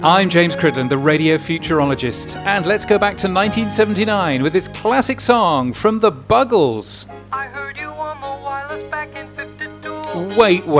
I'm James Cridland, the radio futurologist, and let's go back to 1979 with this classic song from the Buggles. I heard you on the wireless back in 52.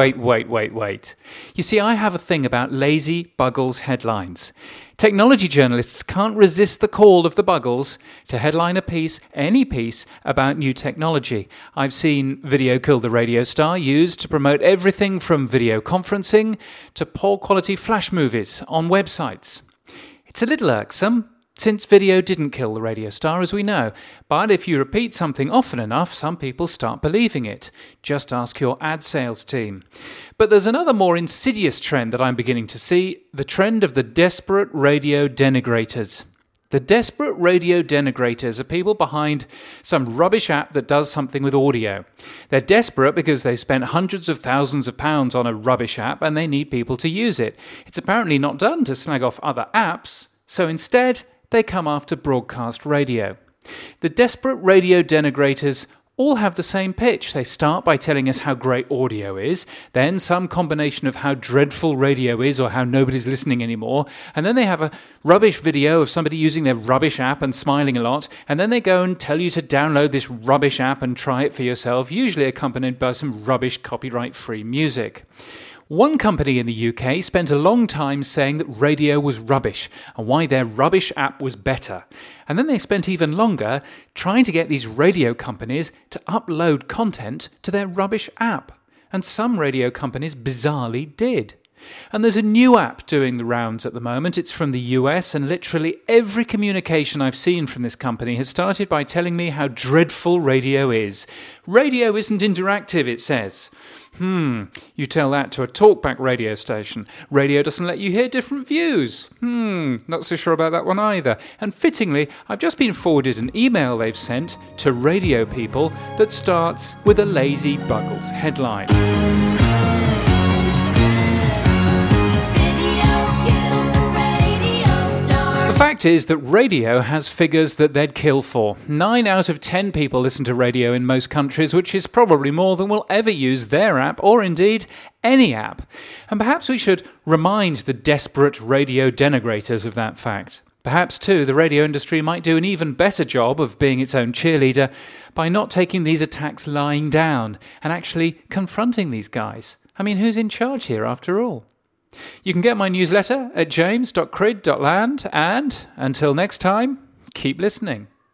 Wait. You see, I have a thing about lazy Buggles headlines. Technology journalists can't resist the call of the Buggles to headline a piece, any piece, about new technology. I've seen Video Killed the Radio Star used to promote everything from video conferencing to poor quality flash movies on websites. It's a little irksome, since video didn't kill the radio star, as we know. But if you repeat something often enough, some people start believing it. Just ask your ad sales team. But there's another more insidious trend that I'm beginning to see, the trend of the desperate radio denigrators. The desperate radio denigrators are people behind some rubbish app that does something with audio. They're desperate because they spent hundreds of thousands of pounds on a rubbish app and they need people to use it. It's apparently not done to slag off other apps, so instead they come after broadcast radio. The desperate radio denigrators all have the same pitch. They start by telling us how great audio is, then some combination of how dreadful radio is or how nobody's listening anymore, and then they have a rubbish video of somebody using their rubbish app and smiling a lot, and then they go and tell you to download this rubbish app and try it for yourself, usually accompanied by some rubbish copyright-free music. One company in the UK spent a long time saying that radio was rubbish and why their rubbish app was better. And then they spent even longer trying to get these radio companies to upload content to their rubbish app. And some radio companies bizarrely did. And there's a new app doing the rounds at the moment. It's from the US, and literally every communication I've seen from this company has started by telling me how dreadful radio is. Radio isn't interactive, it says. You tell that to a talkback radio station. Radio doesn't let you hear different views. Not so sure about that one either. And fittingly, I've just been forwarded an email they've sent to radio people that starts with a lazy Buggles headline. The fact is that radio has figures that they'd kill for. 9 out of 10 people listen to radio in most countries, which is probably more than will ever use their app, or indeed any app. And perhaps we should remind the desperate radio denigrators of that fact. Perhaps, too, the radio industry might do an even better job of being its own cheerleader by not taking these attacks lying down and actually confronting these guys. I mean, who's in charge here after all? You can get my newsletter at james.crid.land, and until next time, keep listening.